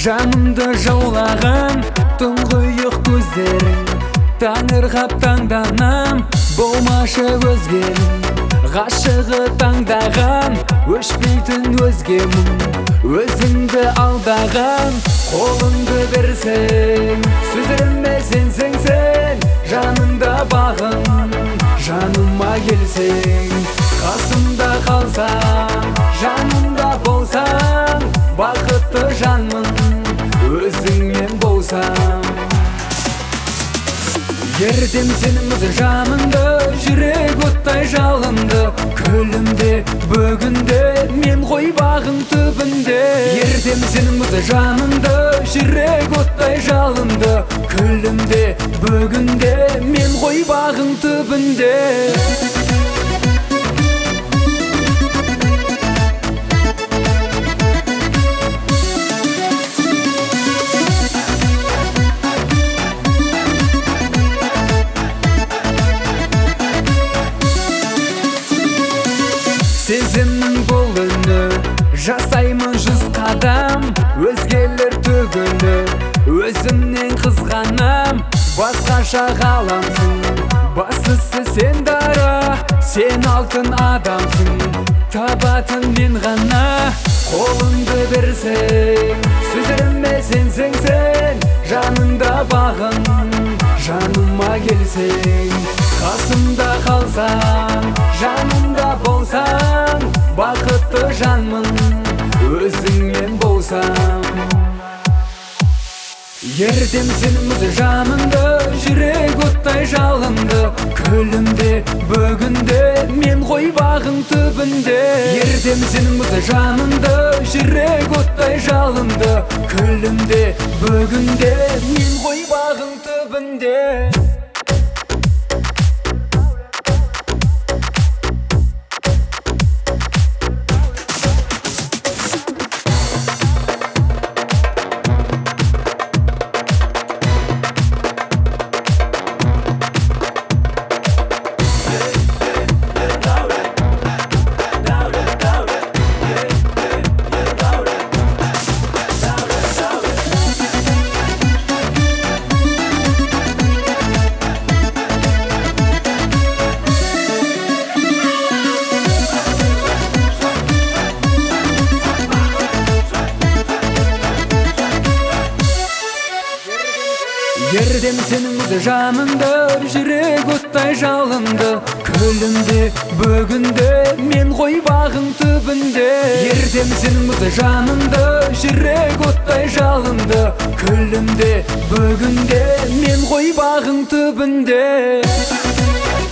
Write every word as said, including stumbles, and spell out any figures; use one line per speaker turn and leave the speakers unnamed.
Жанымды жаулаған тұңғиық көздерің, таңырқап таңданам, болмашы өзгенің. Ғашығы таңдаған, өшпейтін өзгемін. Өзіңді алдаған, қолыңды берсең, сөздеріме сенсең сен, жанымда бағың, жаныма келсең. Қасымда қалсаң, жанымда болсаң, бақытты жанмын, өзіңмен болсам. Ертем сенің өзі жанымды, жүрек оттай жалынды. Күлімде, бүгінде, мен ғой бағың түбінде. Ертем сенің өзі жанымды, жүрек оттай жалынды. Күлімде, бүгінде, мен ғой бағың түбінде. Сезімнің бұл үні, жасаймын жүз қадам, өзгелер түгілі, өзімнен қызғанам. Басқаша ғаламсың, бастысы сен дара, сен алтын адамсың. Табатын мен ғана, қолыңды берсең, сөздеріме сенсең сен, жаныңда бағың, жаныма келсең. Қасымда қалсаң, жанымда болсаң, бақытты жанмын, өзіңмен болсам. Ертем сенің өзі жанымды, жүрек оттай жалынды. Күлімде, бүгінде, мен ғой бағың түбінде. Ертем сенің өзі жанымды, жүрек оттай жалынды. Күлімде, бүгінде, мен ғой бағың түбінде. Ертем сенің өзі жанымды, жүрек оттай жалынды. Күлімде, бүгінде, мен ғой бағың түбінде. Ертем сенің өзі жанымды, жүрек оттай жалынды. Күлімде, бүгінде, мен ғой бағың түбінде.